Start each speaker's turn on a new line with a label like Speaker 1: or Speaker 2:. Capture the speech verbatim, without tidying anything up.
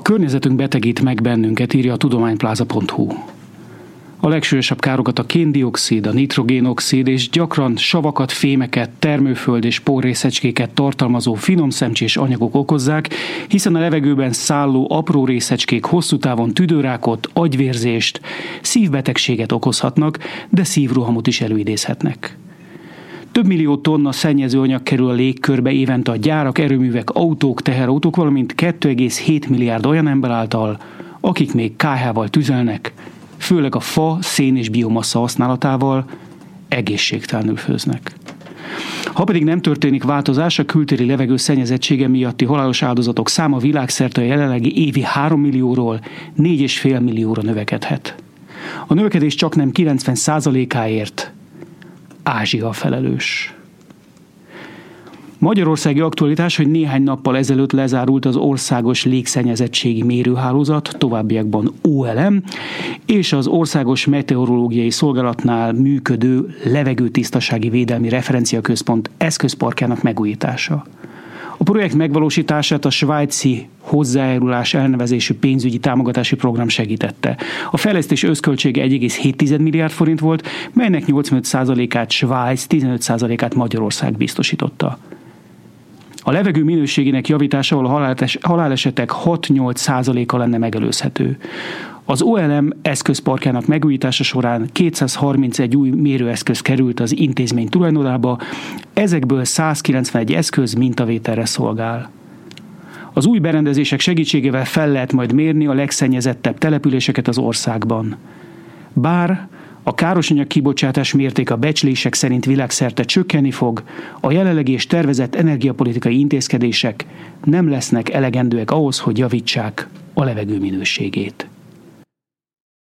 Speaker 1: környezetünk betegít meg bennünket, írja a tudománypláza pont hu. A legsúlyosabb károkat a kén-dioxid, a nitrogénoxid és gyakran savakat, fémeket, termőföld és porrészecskéket tartalmazó finom szemcsés anyagok okozzák, hiszen a levegőben szálló apró részecskék hosszú távon tüdőrákot, agyvérzést, szívbetegséget okozhatnak, de szívrohamot is előidézhetnek. Több millió tonna szennyezőanyag kerül a légkörbe évente a gyárak, erőművek, autók, teherautók, valamint két egész hét milliárd olyan ember által, akik még ká hával tüzelnek, főleg a fa, szén és biomassa használatával egészségtelenül főznek. Ha pedig nem történik változás, a kültéri levegő szennyezettsége miatti halálos áldozatok száma világszerte a jelenlegi évi három millióról négy egész öt millióra növekedhet. A növekedés csaknem kilencven százalékáért Ázsia felelős. Magyarországi aktualitás, hogy néhány nappal ezelőtt lezárult az országos légszennyezettségi mérőhálózat, továbbiakban o el em, és az Országos Meteorológiai Szolgálatnál működő levegőtisztasági védelmi referenciaközpont eszközparkjának megújítása. A projekt megvalósítását a svájci hozzájárulás elnevezésű pénzügyi támogatási program segítette. A fejlesztés összköltsége egy egész hét milliárd forint volt, melynek nyolcvanöt százalékát Svájc, tizenöt százalékát Magyarország biztosította. A levegő minőségének javításával a halálesetek hat-nyolc százaléka lenne megelőzhető. Az o el em eszközparkjának megújítása során kétszázharmincegy új mérőeszköz került az intézmény tulajdonába, ezekből százkilencvenegy eszköz mintavételre szolgál. Az új berendezések segítségével fel lehet majd mérni a legszennyezettebb településeket az országban. Bár a károsanyag kibocsátás mértéke a becslések szerint világszerte csökkenni fog, a jelenlegi és tervezett energiapolitikai intézkedések nem lesznek elegendőek ahhoz, hogy javítsák a levegő minőségét.